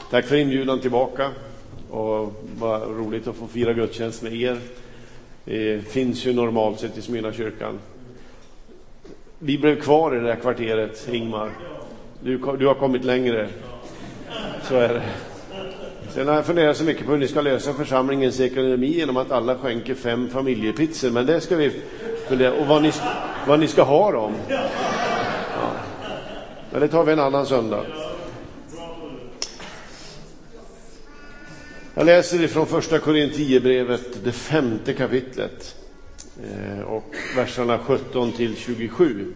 Tack för inbjudan tillbaka, och vad roligt att få fira gudstjänst med er. Det finns ju normalt sett i Smyrna kyrkan. Vi blev kvar i det här kvarteret, Ingmar. Du har kommit längre. Så är det. Sen har jag funderat så mycket på hur ni ska lösa församlingens ekonomi genom att alla skänker 5 familjepizzor. Men det ska vi fundera. Och vad ni ska ha dem. Ja. Men det tar vi en annan söndag. Jag läser ifrån första Korinthierbrevet, det 5:e kapitlet, och verserna 17 till 27.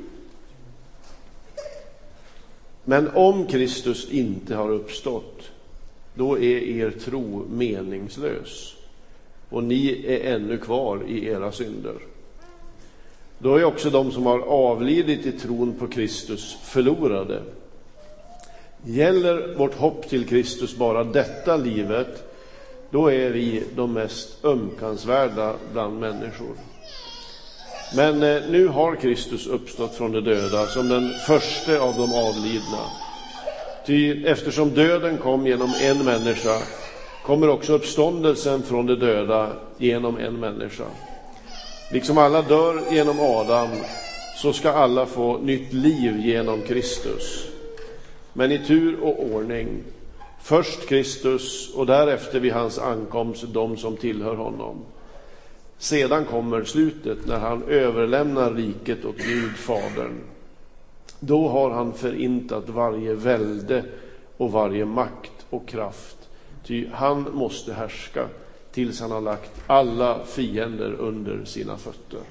Men om Kristus inte har uppstått, då är er tro meningslös, och ni är ännu kvar i era synder. Då är också de som har avlidit i tron på Kristus förlorade. Gäller vårt hopp till Kristus bara detta livet, då är vi de mest ömkansvärda bland människor. Men nu har Kristus uppstått från de döda som den första av de avlidna. Ty eftersom döden kom genom en människa, kommer också uppståndelsen från de döda genom en människa. Liksom alla dör genom Adam, så ska alla få nytt liv genom Kristus. Men i tur och ordning. Först Kristus, och därefter vid hans ankomst de som tillhör honom. Sedan kommer slutet, när han överlämnar riket åt Gud Fadern. Då har han förintat varje välde och varje makt och kraft. Ty han måste härska tills han har lagt alla fiender under sina fötter.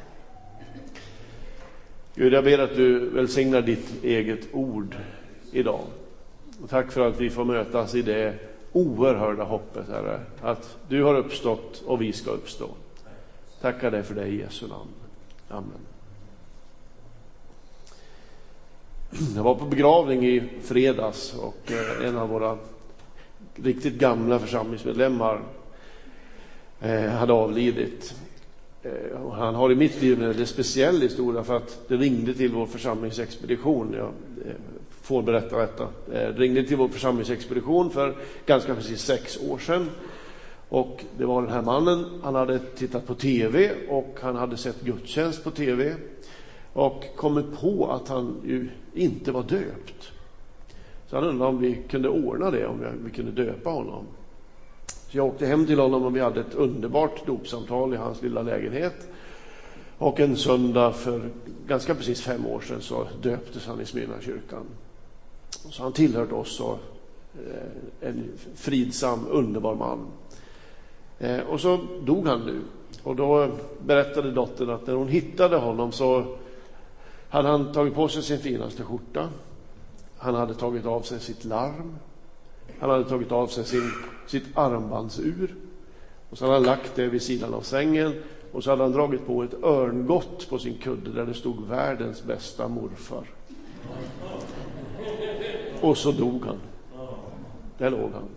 Gud, jag ber att du välsignar ditt eget ord idag. Och tack för att vi får mötas i det oerhörda hoppet, Herre, att du har uppstått och vi ska uppstå. Tackar dig för det i Jesu namn. Amen. Jag var på begravning i fredags, och en av våra riktigt gamla församlingsmedlemmar hade avlidit. Han har i mitt liv en speciell historia, för att det ringde till vår församlingsexpedition. Jag får berätta detta. Det ringde till vår församlingsexpedition för ganska precis 6 år sedan. Och det var den här mannen, han hade tittat på tv och han hade sett gudstjänst på tv. Och kommit på att han ju inte var döpt. Så han undrade om vi kunde ordna det, om vi kunde döpa honom. Så jag åkte hem till honom och vi hade ett underbart dopsamtal i hans lilla lägenhet. Och en söndag för ganska precis 5 år sedan så döptes han i Smyrna kyrkan. Så han tillhört oss, och en fridsam, underbar man. Och så dog han nu. Och då berättade dottern att när hon hittade honom så hade han tagit på sig sin finaste skjorta. Han hade tagit av sig sitt larm. Han hade tagit av sig sitt armbandsur. Och så hade han lagt det vid sidan av sängen. Och så hade han dragit på ett örngott på sin kudde där det stod världens bästa morfar. Och så dog han. Där låg han.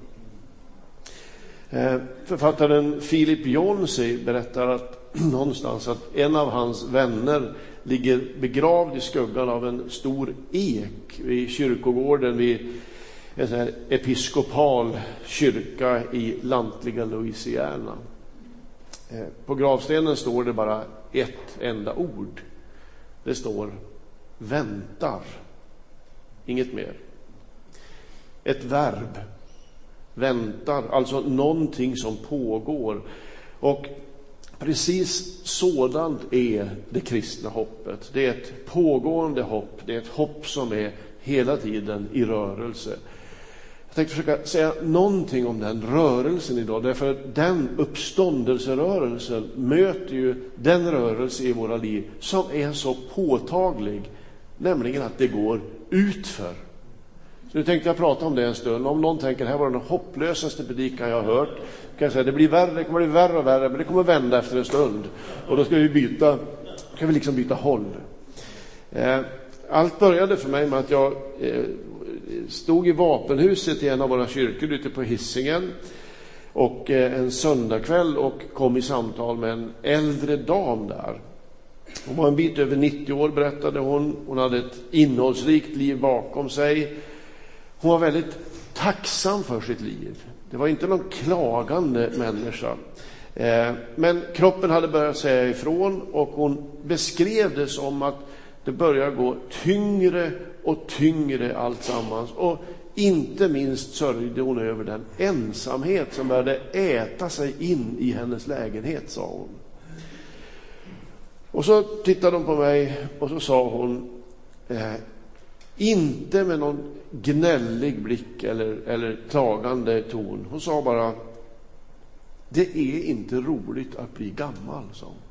Författaren Philip Jonsi berättar att någonstans att en av hans vänner ligger begravd i skuggan av en stor ek vid kyrkogården vid en sån här episkopal kyrka i lantliga Louisiana. På gravstenen står det bara ett enda ord. Det står väntar. Inget mer. Ett verb. Väntar, alltså någonting som pågår. Och precis sådant är det kristna hoppet. Det är ett pågående hopp. Det är ett hopp som är hela tiden i rörelse. Jag tänkte försöka säga någonting om den rörelsen idag. Därför att den uppståndelserörelsen möter ju den rörelse i våra liv som är så påtaglig. Nämligen att det går utför. Så nu tänkte jag prata om det en stund. Om någon tänker, här var den hopplösaste predikan jag har hört, kan jag säga, det kommer bli värre och värre, men det kommer vända efter en stund. Och då ska vi byta håll. Allt började för mig med att jag stod i vapenhuset i en av våra kyrkor ute på Hisingen. Och en söndagkväll och kom i samtal med en äldre dam där. Hon var en bit över 90 år, berättade hon. Hon hade ett innehållsrikt liv bakom sig. Hon var väldigt tacksam för sitt liv. Det var inte någon klagande människa. Men kroppen hade börjat säga ifrån, och hon beskrev det som att det började gå tyngre och tyngre alltsammans. Och inte minst sörjde hon över den ensamhet som började äta sig in i hennes lägenhet, sa hon. Och så tittade hon på mig och så sa hon, inte med någon gnällig blick eller klagande ton. Hon sa bara, det är inte roligt att bli gammal, sa hon.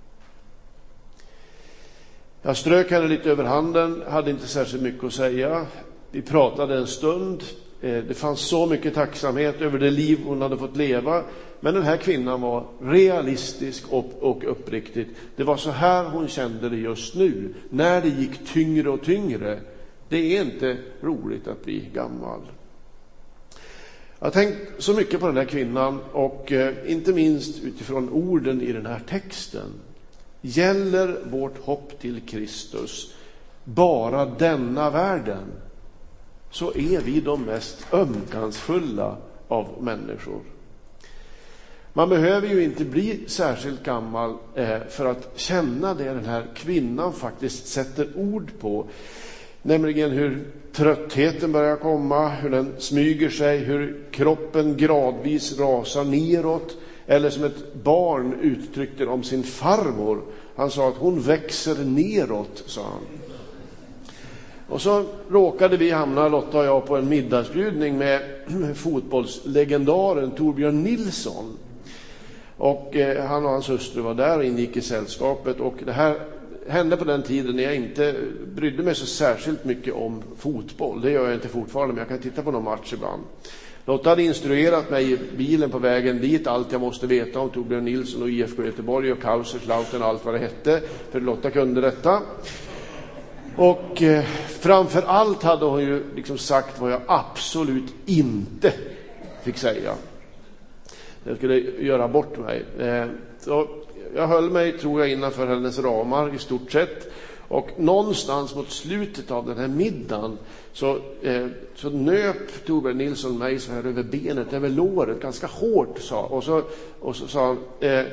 Jag strök henne lite över handen, hade inte särskilt mycket att säga. Vi pratade en stund. Det fanns så mycket tacksamhet över det liv hon hade fått leva. Men den här kvinnan var realistisk och uppriktig. Det var så här hon kände det just nu. När det gick tyngre och tyngre. Det är inte roligt att bli gammal. Jag har tänkt så mycket på den här kvinnan, och inte minst utifrån orden i den här texten. Gäller vårt hopp till Kristus bara denna världen, så är vi de mest ömkansfulla av människor. Man behöver ju inte bli särskilt gammal för att känna det den här kvinnan faktiskt sätter ord på. Nämligen hur tröttheten börjar komma, hur den smyger sig, hur kroppen gradvis rasar neråt. Eller som ett barn uttryckte om sin farmor. Han sa att hon växer neråt, sa han. Och så råkade vi hamna, Lotta och jag, på en middagsbjudning med fotbollslegendaren Torbjörn Nilsson. Och han och hans hustru var där och ingick i sällskapet. Och det här hände på den tiden när jag inte brydde mig så särskilt mycket om fotboll. Det gör jag inte fortfarande, men jag kan titta på någon match ibland. Lotta hade instruerat mig i bilen på vägen dit allt jag måste veta om Torbjörn Nilsson och IFK Göteborg och Kaiserslautern och allt vad det hette. För Lotta kunde detta. Och framför allt hade hon ju liksom sagt vad jag absolut inte fick säga. Jag skulle göra bort mig. Så jag höll mig, tror jag, innanför hennes ramar i stort sett. Och någonstans mot slutet av den här middagen så nöp Torbjörn Nilsson mig så här över benet, över låret, ganska hårt, och så sa han,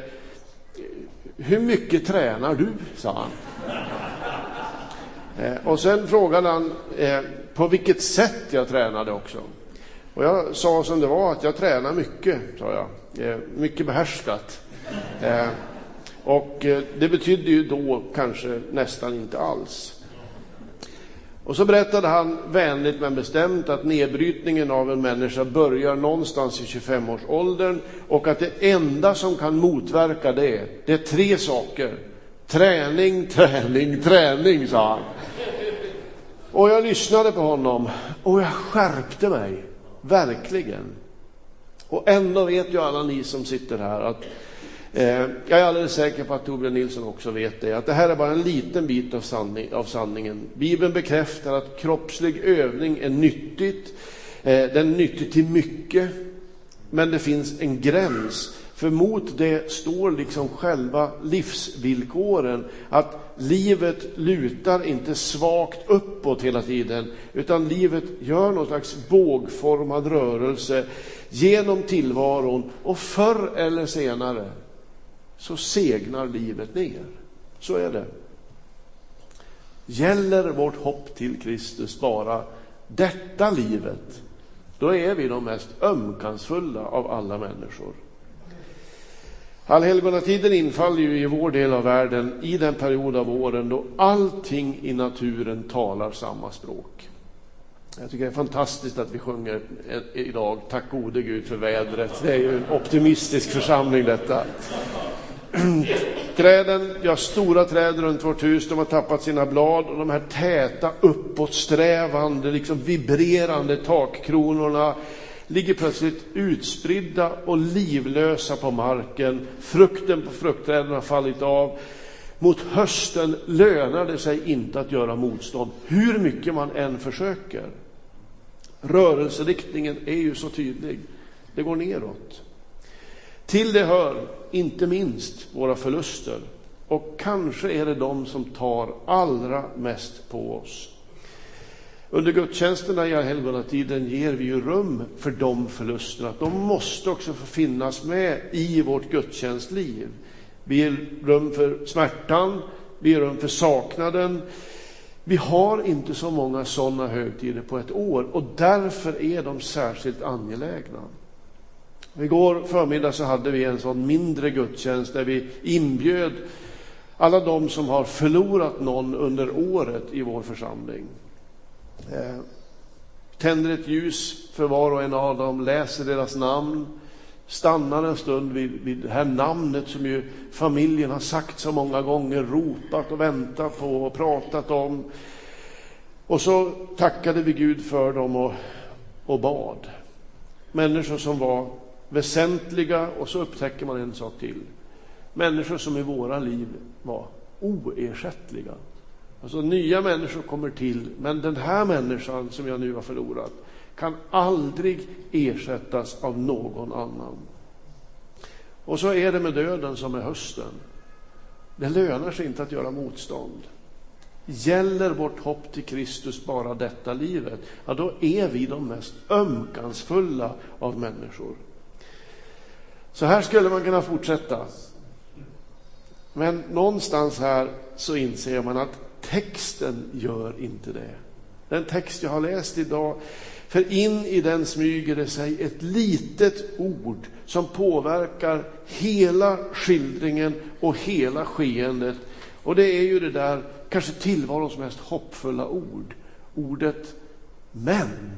hur mycket tränar du, sa han. Och sen frågade han på vilket sätt jag tränade också. Och jag sa som det var, att jag tränar mycket, sa jag. Mycket behärskat. Och det betydde ju då kanske nästan inte alls. Och så berättade han vänligt men bestämt att nedbrytningen av en människa börjar någonstans i 25-årsåldern. Och att det enda som kan motverka det är 3 saker. Träning, träning, träning, sa han. Och jag lyssnade på honom och jag skärpte mig. Verkligen. Och ändå vet ju alla ni som sitter här att jag är alldeles säker på att Torbjörn Nilsson också vet det. Att det här är bara en liten bit av sanningen. Bibeln bekräftar att kroppslig övning är nyttigt. Den är nyttig till mycket. Men det finns en gräns. För mot det står liksom själva livsvillkoren. Att livet lutar inte svagt uppåt hela tiden. Utan livet gör någon slags bågformad rörelse genom tillvaron. Och förr eller senare så segnar livet ner. Så är det. Gäller vårt hopp till Kristus bara detta livet, då är vi de mest ömkansfulla av alla människor. Allhelgonatiden infaller ju i vår del av världen i den period av åren då allting i naturen talar samma språk. Jag tycker det är fantastiskt att vi sjunger idag, tack gode Gud för vädret. Det är ju en optimistisk församling detta. Träden, stora träd runt vårt hus, de har tappat sina blad, och de här täta uppåtsträvande, liksom vibrerande takkronorna ligger plötsligt utspridda och livlösa på marken. Frukten på fruktträden har fallit av. Mot hösten lönar det sig inte att göra motstånd, hur mycket man än försöker. Rörelseriktningen är ju så tydlig. Det går neråt. Till det hör inte minst våra förluster. Och kanske är det de som tar allra mest på oss. Under gudstjänsterna i allhelgonatiden ger vi ju rum för de förlusterna. De måste också få finnas med i vårt gudstjänstliv. Vi ger rum för smärtan, vi ger rum för saknaden. Vi har inte så många sådana högtider på ett år och därför är de särskilt angelägna. Igår förmiddag så hade vi en sån mindre gudstjänst där vi inbjöd alla de som har förlorat någon under året i vår församling. Tänder ett ljus för var och en av dem, läser deras namn, stannar en stund vid det här namnet som ju familjen har sagt så många gånger, ropat och väntat på och pratat om. Och så tackade vi Gud för dem och bad. Människor som var väsentliga, och så upptäcker man en sak till. Människor som i våra liv var oersättliga. Alltså nya människor kommer till, men den här människan som jag nu har förlorat kan aldrig ersättas av någon annan. Och så är det med döden som är hösten. Det lönar sig inte att göra motstånd. Gäller vårt hopp till Kristus bara detta livet, ja då är vi de mest ömkansfulla av människor. Så här skulle man kunna fortsätta. Men någonstans här så inser man att texten gör inte det. Den text jag har läst idag, för in i den smyger det sig ett litet ord som påverkar hela skildringen och hela skeendet. Och det är ju det där kanske tillvarons mest hoppfulla ord. Ordet men.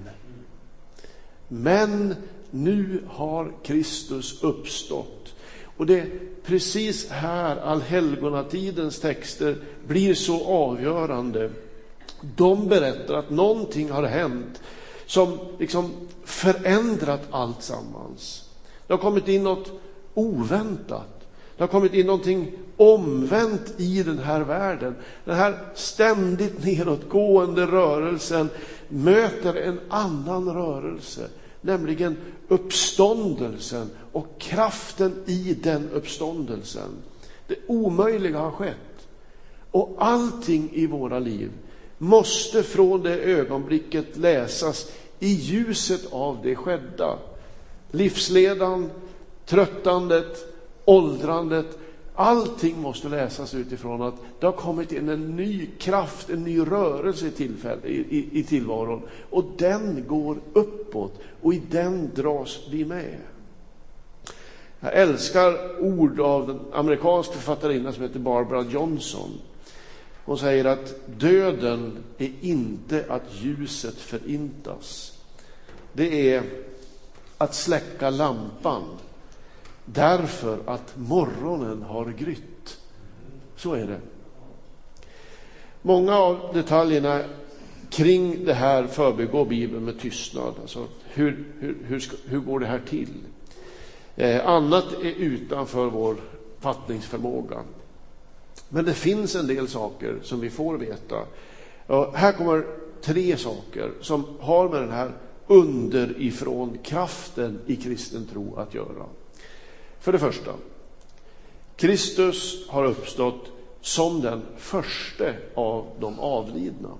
Men nu har Kristus uppstått. Och det är precis här allhelgonatidens texter blir så avgörande. De berättar att någonting har hänt som liksom förändrat allt sammans. Det har kommit in något oväntat. Det har kommit in någonting omvänt i den här världen. Den här ständigt nedåtgående rörelsen möter en annan rörelse. Nämligen uppståndelsen och kraften i den uppståndelsen. Det omöjliga har skett. Och allting i våra liv måste från det ögonblicket läsas i ljuset av det skedda. Livsledan, tröttandet, åldrandet, allting måste läsas utifrån att det har kommit in en ny kraft, en ny rörelse i tillvaron. Och den går uppåt och i den dras vi med. Jag älskar ord av den amerikanska författarinna som heter Barbara Johnson. Hon säger att döden är inte att ljuset förintas. Det är att släcka lampan därför att morgonen har grytt. Så är det. Många av detaljerna kring det här förbigår Bibeln med tystnad. Alltså hur går det här till? Annat är utanför vår fattningsförmåga. Men det finns en del saker som vi får veta. Och här kommer 3 saker som har med den här underifrån kraften i kristen tro att göra. För det första, Kristus har uppstått som den första av de avlidna.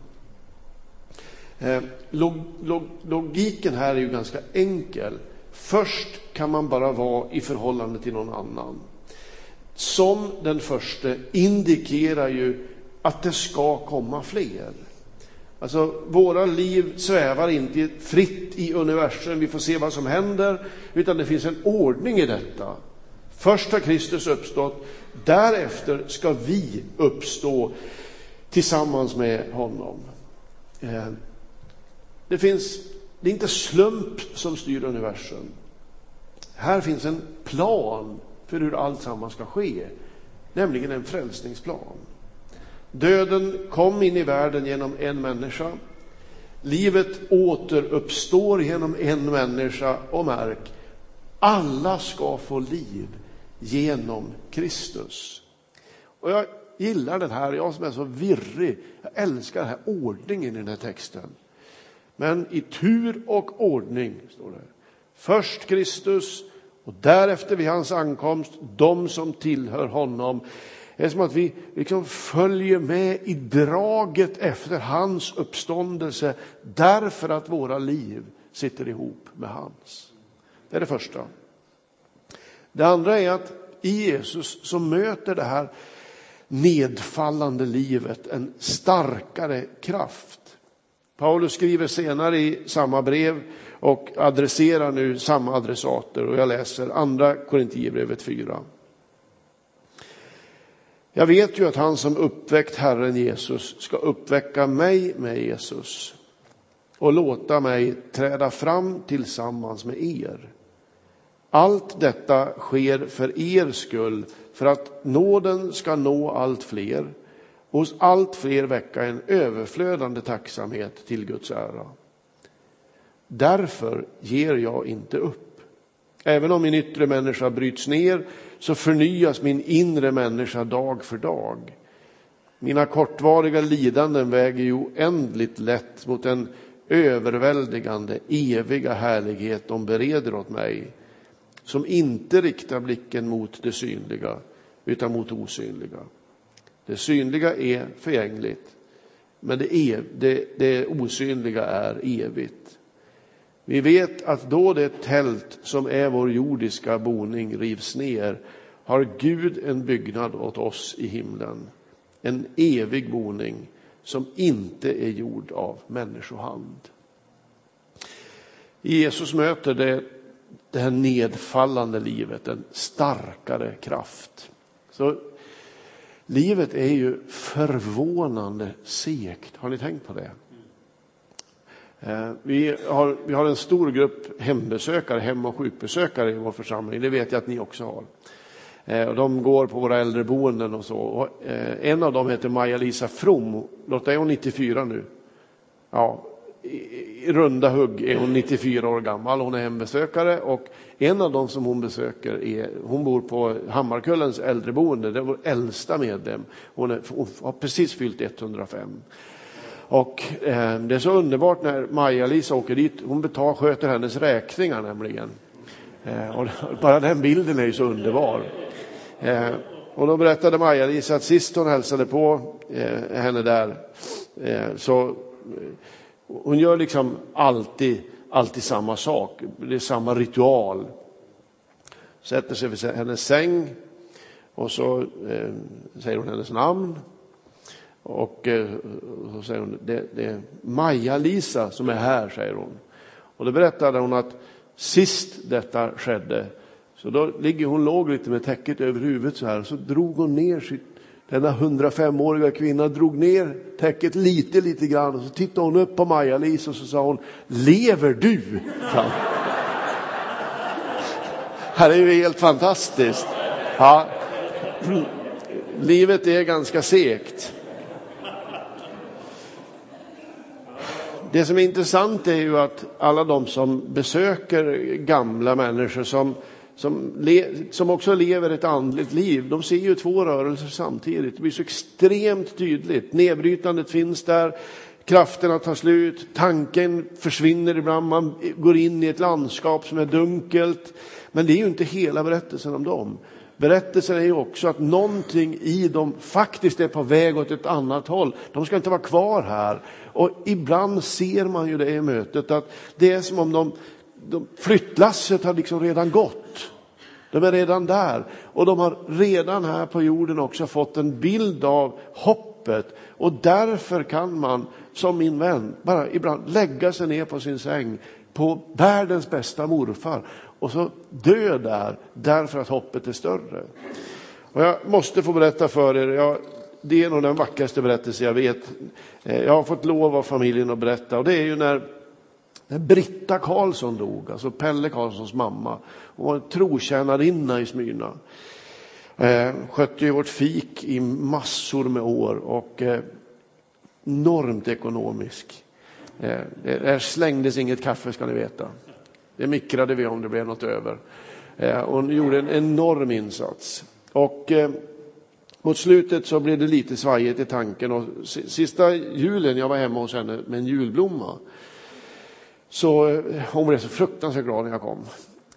Logiken här är ju ganska enkel. Först kan man bara vara i förhållande till någon annan. Som den första indikerar ju att det ska komma fler. Alltså våra liv svävar inte fritt i universum, vi får se vad som händer, utan det finns en ordning i detta. Först har Kristus uppstått, därefter ska vi uppstå tillsammans med honom. Det är inte slump som styr universum. Här finns en plan för hur allt sammans ska ske, nämligen en frälsningsplan. Döden kom in i världen genom en människa. Livet återuppstår genom en människa, och märk, alla ska få liv genom Kristus. Och jag gillar den här, jag som är så virrig, jag älskar den här ordningen i den här texten. Men i tur och ordning står det. Först Kristus och därefter vid hans ankomst de som tillhör honom. Det är som att vi liksom följer med i draget efter hans uppståndelse, därför att våra liv sitter ihop med hans. Det är det första. Det andra är att i Jesus så möter det här nedfallande livet en starkare kraft. Paulus skriver senare i samma brev och adresserar nu samma adressater, och jag läser andra Korintierbrevet 4. Jag vet ju att han som uppväckt Herren Jesus ska uppväcka mig med Jesus och låta mig träda fram tillsammans med er. Allt detta sker för er skull, för att nåden ska nå allt fler och hos allt fler väcka en överflödande tacksamhet till Guds ära. Därför ger jag inte upp. Även om min yttre människa bryts ner, så förnyas min inre människa dag för dag. Mina kortvariga lidanden väger ju oändligt lätt mot den överväldigande, eviga härlighet de bereder åt mig, som inte riktar blicken mot det synliga utan mot osynliga. Det synliga är förgängligt, men det osynliga är evigt. Vi vet att då det tält som är vår jordiska boning rivs ner, har Gud en byggnad åt oss i himlen. En evig boning som inte är gjord av människohand. Jesus möter det här nedfallande livet, en starkare kraft. Så livet är ju förvånande segt. Har ni tänkt på det? Vi har en stor grupp hembesökare, hem- och sjukbesökare i vår församling. Det vet jag att ni också har. Och de går på våra äldreboenden och så. Och en av dem heter Maja-Lisa From. Lotta, är hon 94 nu? Ja, i runda hugg är hon 94 år gammal. Hon är hembesökare, och en av dem som hon besöker hon bor på Hammarkullens äldreboende. Det är vår äldsta medlem. Hon har precis fyllt 105. Och det är så underbart när Maja-Lisa åker dit. Hon sköter hennes räkningar nämligen. Och bara den bilden är ju så underbar. Och då berättade Maja-Lisa att sist hon hälsade på henne där, så hon gör liksom alltid samma sak. Det är samma ritual. Sätter sig vid hennes säng och så säger hon hennes namn. Och så säger hon, det är Maja-Lisa som är här, säger hon. Och då berättade hon att sist detta skedde, så då låg lite med täcket över huvudet så här. Så drog hon ner denna 105-åriga kvinna drog ner täcket lite grann. Och så tittade hon upp på Maja-Lisa och så sa hon, lever du? Här är ju helt fantastiskt. Ja. Livet är ganska segt. Det som är intressant är ju att alla de som besöker gamla människor som också lever ett andligt liv, de ser ju två rörelser samtidigt. Det blir så extremt tydligt. Nedbrytandet finns där, krafterna tar slut, tanken försvinner ibland, man går in i ett landskap som är dunkelt. Men det är ju inte hela berättelsen om dem. Berättelsen är ju också att någonting i dem faktiskt är på väg åt ett annat håll. De ska inte vara kvar här. Och ibland ser man ju det i mötet, att det är som om flyttlasset har liksom redan gått. De är redan där. Och de har redan här på jorden också fått en bild av hoppet. Och därför kan man, som min vän, bara ibland lägga sig ner på sin säng på världens bästa morfar. Och så dö där, därför att hoppet är större. Och jag måste få berätta för er, det är nog den vackraste berättelse jag vet. Jag har fått lov av familjen att berätta. Och det är ju när Britta Karlsson dog, alltså Pelle Karlssons mamma. Hon var en trotjänarinna i Smyrna. Skötte ju vårt fik i massor med år och enormt ekonomisk. Där slängdes inget kaffe, ska ni veta. Det mikrade vi om det blev något över. Hon gjorde en enorm insats. Och mot slutet så blev det lite svajigt i tanken. Och sista julen jag var hemma hos henne med en julblomma. Så hon blev så fruktansvärt glad när jag kom.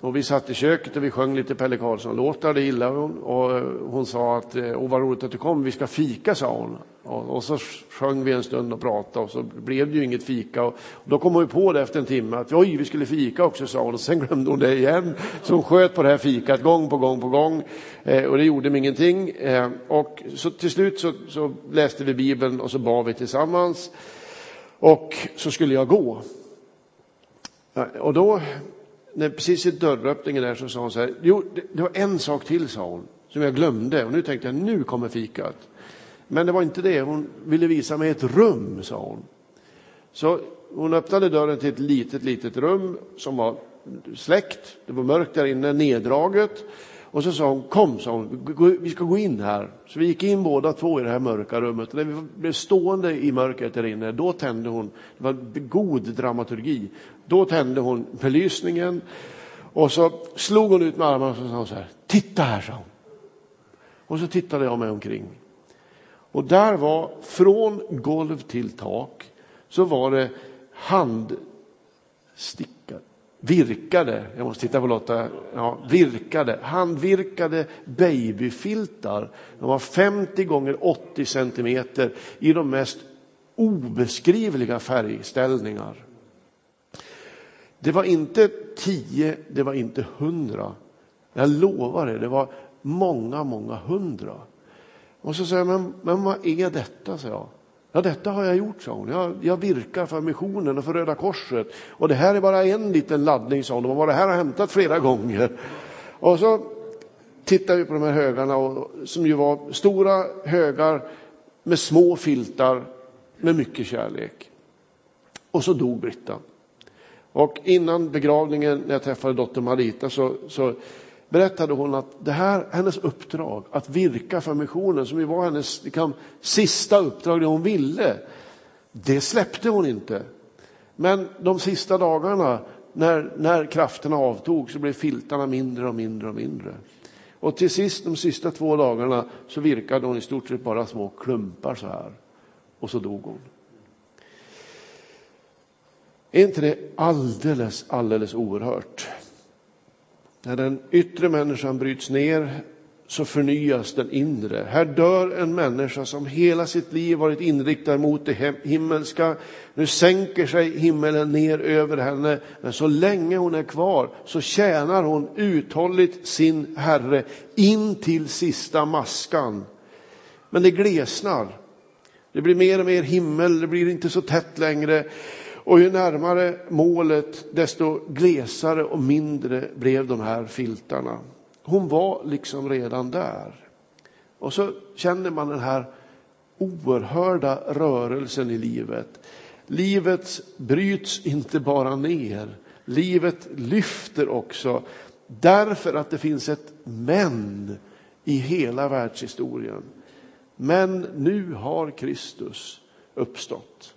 Och vi satt i köket och vi sjöng lite Pelle Karlsson-låtar, det gillade hon. Och hon sa att, vad roligt att du kom, vi ska fika, sa hon. Och så sjöng vi en stund och pratade och så blev det ju inget fika. Och då kom hon ju på det efter en timme att oj, vi skulle fika också, sa hon. Och sen glömde hon det igen. Så hon sköt på det här fikat gång på gång på gång. Och det gjorde mig ingenting. Och så till slut så läste vi Bibeln och så bad vi tillsammans. Och så skulle jag gå. Och då, när precis i dörröppningen där, så sa hon så här: jo, det var en sak till, sa hon, som jag glömde. Och nu tänkte jag, nu kommer fikat. Men det var inte det. Hon ville visa mig ett rum, sa hon. Så hon öppnade dörren till ett litet rum som var släckt. Det var mörkt där inne, neddraget. Och så sa hon, kom, sa hon, vi ska gå in här. Så vi gick in båda två i det här mörka rummet. Och när vi blev stående i mörkret där inne, då tände hon, det var god dramaturgi. Då tände hon belysningen. Och så slog hon ut med armarna och så sa hon så här: titta här, sa hon. Och så tittade jag mig omkring. Och där var, från golv till tak, så var det handvirkade babyfiltar. De var 50 gånger 80 centimeter i de mest obeskrivliga färgställningar. Det var inte 10, det var inte 100. Jag lovar det var många 100. Och så säger jag, men vad är detta, sa jag. Ja, detta har jag gjort, sa hon. Jag virkar för missionen och för Röda Korset. Och det här är bara en liten laddning, sa hon. Och vad det här har hämtat flera gånger. Och så tittar vi på de här högarna, som ju var stora högar med små filtar med mycket kärlek. Och så dog Britta. Och innan begravningen, när jag träffade dotter Marita, så berättade hon att det här, hennes uppdrag att virka för missionen, som ju var hennes sista uppdrag, det hon ville, det släppte hon inte. Men de sista dagarna, när krafterna avtog, så blev filtarna mindre och mindre och mindre. Och till sist, de sista 2 dagarna, så virkade hon i stort sett bara små klumpar så här. Och så dog hon. Är inte det alldeles oerhört? När den yttre människan bryts ner, så förnyas den inre. Här dör en människa som hela sitt liv varit inriktad mot det himmelska. Nu sänker sig himmelen ner över henne. Men så länge hon är kvar, så tjänar hon uthålligt sin Herre in till sista maskan. Men det glesnar. Det blir mer och mer himmel. Det blir inte så tätt längre. Och ju närmare målet, desto glesare och mindre blev de här filtarna. Hon var liksom redan där. Och så känner man den här oerhörda rörelsen i livet. Livet bryts inte bara ner. Livet lyfter också. Därför att det finns ett men i hela världshistorien. Men nu har Kristus uppstått.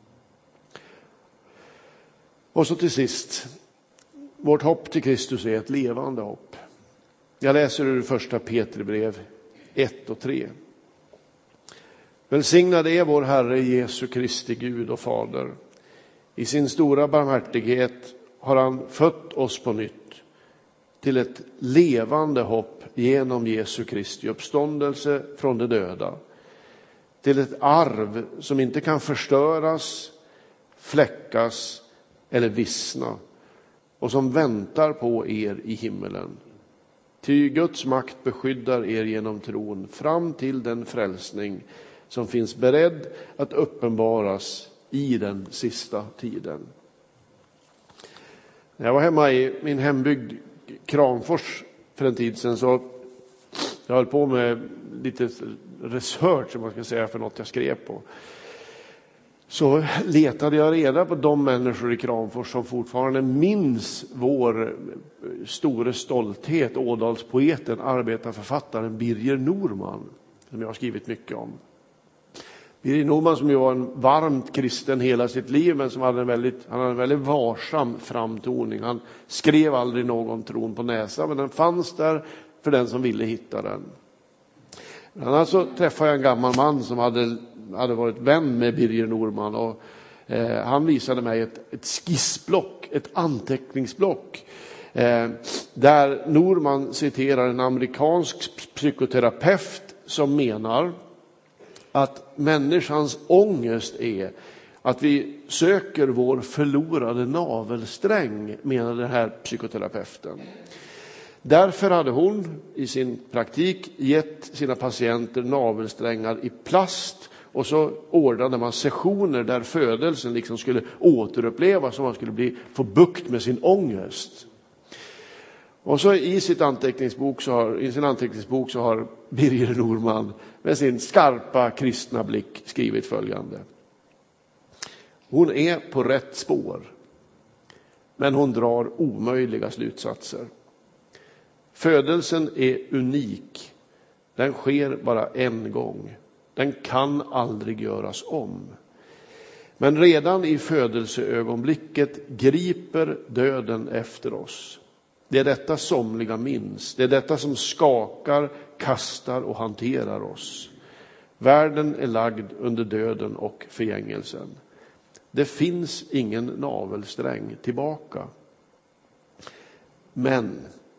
Och så till sist, vårt hopp till Kristus är ett levande hopp. Jag läser ur första Petribrev 1 och 3. Välsignad är vår Herre Jesu Kristi Gud och Fader. I sin stora barmhärtighet har han fött oss på nytt till ett levande hopp genom Jesu Kristi uppståndelse från de döda. Till ett arv som inte kan förstöras, fläckas eller vissna, och som väntar på er i himmelen. Ty Guds makt beskyddar er genom tron fram till den frälsning som finns beredd att uppenbaras i den sista tiden. När jag var hemma i min hembygd Kramfors för en tid sedan, så jag höll på med lite research, som man ska säga, för något jag skrev på. Så letade jag reda på de människor i Kramfors som fortfarande minns vår stora stolthet, Ådalspoeten, arbetarförfattaren Birger Norman, som jag har skrivit mycket om. Birger Norman, som ju var en varmt kristen hela sitt liv, men som hade en väldigt varsam framtoning. Han skrev aldrig någon tron på näsan, men den fanns där för den som ville hitta den. Men alltså träffade jag en gammal man som hade varit vän med Birger Norman, och han visade mig ett skissblock, ett anteckningsblock Där Norman citerar en amerikansk psykoterapeut som menar att människans ångest är att vi söker vår förlorade navelsträng, menar den här psykoterapeuten. Därför hade hon i sin praktik gett sina patienter navelsträngar i plast, och så ordnade man sessioner där födelsen liksom skulle återupplevas, så man skulle få bukt med sin ångest. Och så i sin anteckningsbok så har Birger Norman med sin skarpa kristna blick skrivit följande: hon är på rätt spår, men hon drar omöjliga slutsatser. Födelsen är unik. Den sker bara en gång. Den kan aldrig göras om. Men redan i födelseögonblicket griper döden efter oss. Det är detta somliga minns. Det är detta som skakar, kastar och hanterar oss. Världen är lagd under döden och förgängelsen. Det finns ingen navelsträng tillbaka. Men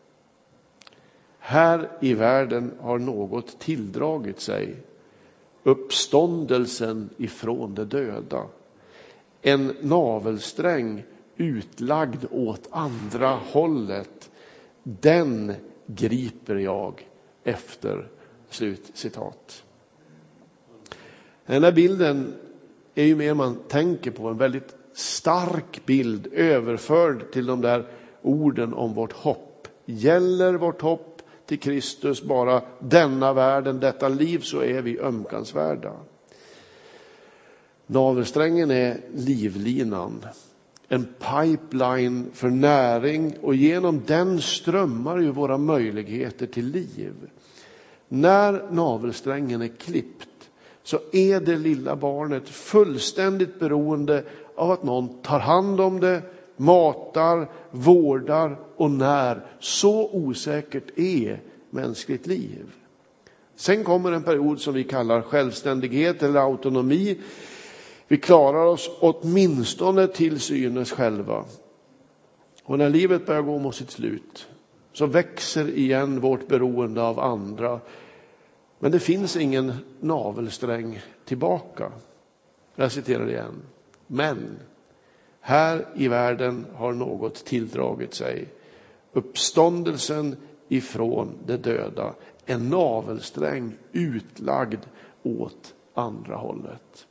här i världen har något tilldragit sig. Uppståndelsen ifrån de döda. En navelsträng utlagd åt andra hållet. Den griper jag efter. Slutcitat. Den här bilden är ju mer man tänker på en väldigt stark bild överförd till de där orden om vårt hopp. Gäller vårt hopp till Kristus bara denna världen, detta liv, så är vi ömkansvärda. Navelsträngen är livlinan, en pipeline för näring, och genom den strömmar ju våra möjligheter till liv. När navelsträngen är klippt så är det lilla barnet fullständigt beroende av att någon tar hand om det, matar, vårdar och när. Så osäkert är mänskligt liv. Sen kommer en period som vi kallar självständighet eller autonomi. Vi klarar oss åtminstone till synes själva. Och när livet börjar gå mot sitt slut så växer igen vårt beroende av andra. Men det finns ingen navelsträng tillbaka. Jag citerar igen. Men här i världen har något tilldragit sig. Uppståndelsen ifrån de döda. En navelsträng utlagd åt andra hållet.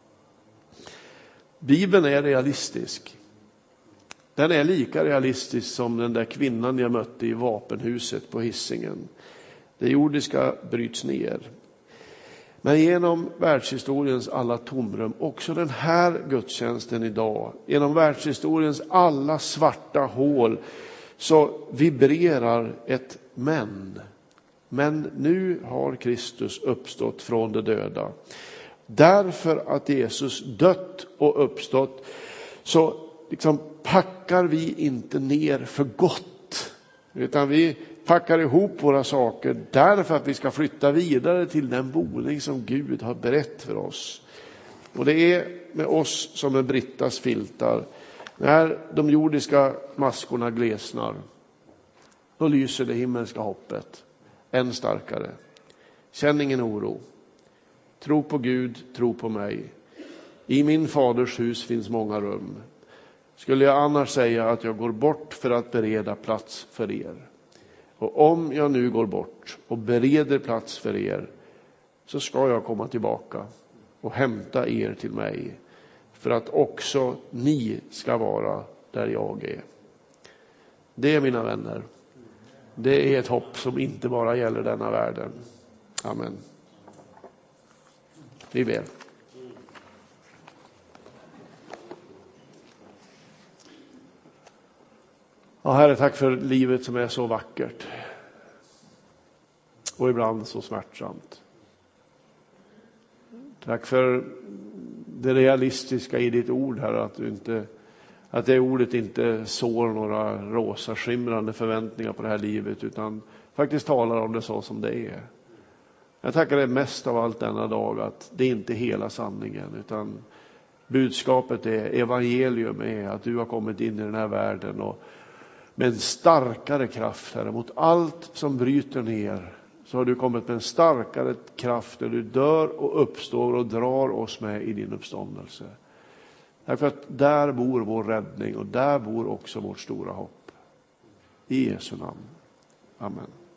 Bibeln är realistisk. Den är lika realistisk som den där kvinnan jag mötte i vapenhuset på Hisingen. Det jordiska bryts ner. Men genom världshistoriens alla tomrum, också den här gudstjänsten idag, genom världshistoriens alla svarta hål, så vibrerar ett men. Men nu har Kristus uppstått från de döda. Därför att Jesus dött och uppstått så liksom packar vi inte ner för gott, utan vi packar ihop våra saker därför att vi ska flytta vidare till den boning som Gud har berett för oss. Och det är med oss som med Brittas filtar. När de jordiska maskorna glesnar, då lyser det himmelska hoppet än starkare. Känn ingen oro. Tro på Gud, tro på mig. I min faders hus finns många rum. Skulle jag annars säga att jag går bort för att bereda plats för er. Och om jag nu går bort och bereder plats för er, så ska jag komma tillbaka och hämta er till mig, för att också ni ska vara där jag är. Det, mina vänner, det är ett hopp som inte bara gäller denna världen. Amen. Vi ber. Ja, Herre, tack för livet som är så vackert och ibland så smärtsamt. Tack för det realistiska i ditt ord, Herre, att det ordet inte sår några rosa skimrande förväntningar på det här livet, utan faktiskt talar om det så som det är. Jag tackar dig mest av allt denna dag att det inte är hela sanningen, utan budskapet är, evangelium är att du har kommit in i den här världen och med en starkare kraft, Herre, mot allt som bryter ner. Så har du kommit med en starkare kraft där du dör och uppstår och drar oss med i din uppståndelse. Därför att där bor vår räddning och där bor också vårt stora hopp. I Jesu namn. Amen.